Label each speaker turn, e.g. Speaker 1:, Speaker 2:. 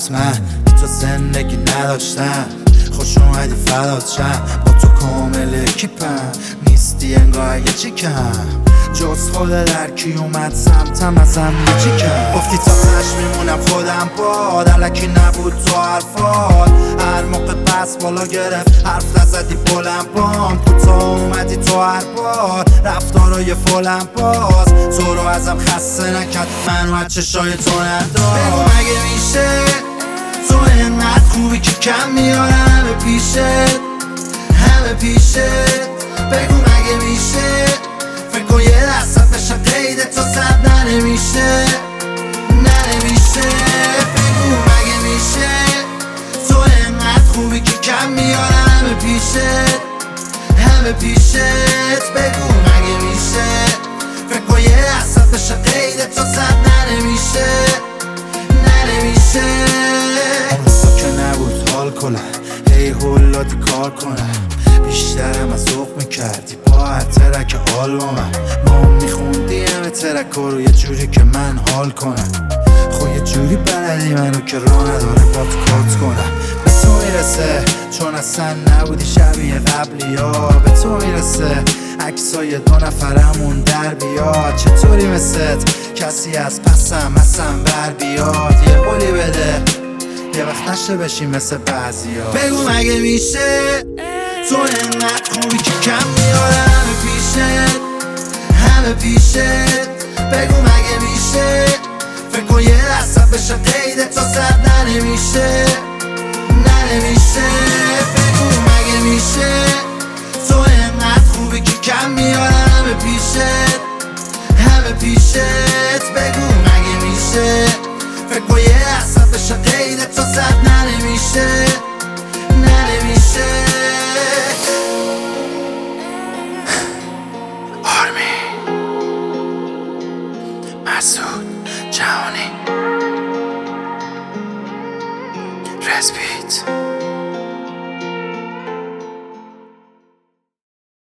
Speaker 1: حتما تو زندگی نداشتم، خوش اومدی فدات شم، با تو کامل کیپم، نیستی انگار یه چیکم، جز خود در کی اومد سمتم ازم یه چیکم. گفتی تا تش میمونم خودم باد، علکی نبود تو حرفات، هر موقع بس بالا گرفت حرف نزدی بلند بام، کوتاه اومدی تو هر بار رفتارای فولم باز، تو رو ازم خسته نکرد، منو از چشای تو ندار. بگو مگه میشه تو اینقدر خوبی که کم میارم همه پیشت، همه پیشت. بگو مگه میشه فکر کن یه دستت بشه قید تو صد نمیشه، نمیشه. بگو مگه میشه تو اینقدر خوبی که کم میارم همه پیشت، همه پیشت. بگو مگه میشه فکر کن یه دستت بشه قید تو صد نمیشه، نمیشه. اون که نبود حال کنم، هی هولادی کار کنم، بیشترم از ذوق میکردی با هر ترک آلبومم، ما میخوندی همه ترک رو یه جوری که من حال کنم، خب یه جوری بلدی منو که راه نداره با تو کات کنم. به تو میرسه چون اصلا نبودی شبیه قبلی ها، به تو میرسه عکسای دو نفرمون در بیاد، چطوری مثل کسی از پسم بر بیاد، یه قولی بده یه وقت نشه بشی مثل بعضی ها. بگو مگه میشه تو اینقدر خوبی که کم میارم همه پیشت، همه پیشت. بگو مگه میشه فکر کن یه دستت بشه قید تو صد نمیشه، نمیشه. بگو مگه میشه تو اینقدر خوبی که کم میارم همه پیشت، همه پیشت. بگو مگه میشه فکر کن یه دستت بشه قید تو صد نمیشه، نمیشه. مسعود جهانی رسپیت